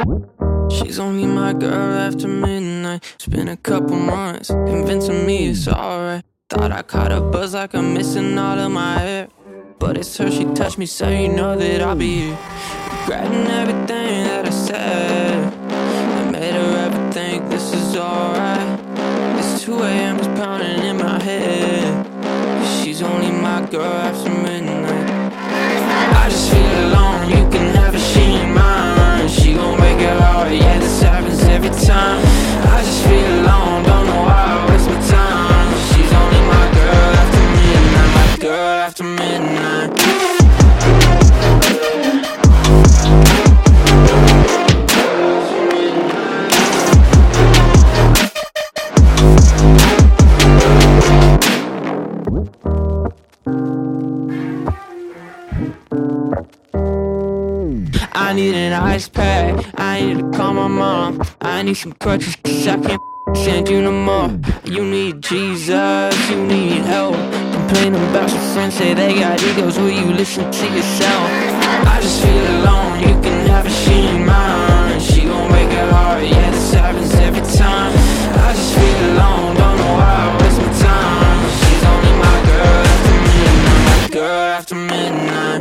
She's only my girl after midnight. It's been a couple months, convincing me it's alright. Thought I caught a buzz like I'm missing all of my hair, but it's her, she touched me, so you know that I'll be here. Regretting everything that I said, I made her ever think this is alright. This 2 a.m. is pounding in my head, 'cause she's only my girl after midnight. I just feel alone, you can have her, she ain't mine. She gon' break your heart, yeah, this happens every time. I just feel alone, don't know why I waste my time. She's only my girl after midnight, my girl after midnight. I need an ice pack, I need to call my mom. I need some crutches, 'cause I can't stand you no more. You need Jesus, you need help. Complaining about your friends, say they got egos. Will you listen to yourself? I just feel alone, you can have her, she ain't mine. She gon' break her heart, yeah, this happens every time. I just feel alone, don't know why I waste my time. She's only my girl after midnight, my girl after midnight.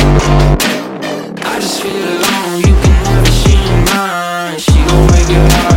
I just feel alone, you can have her, she ain't mine. She gon' break your heart.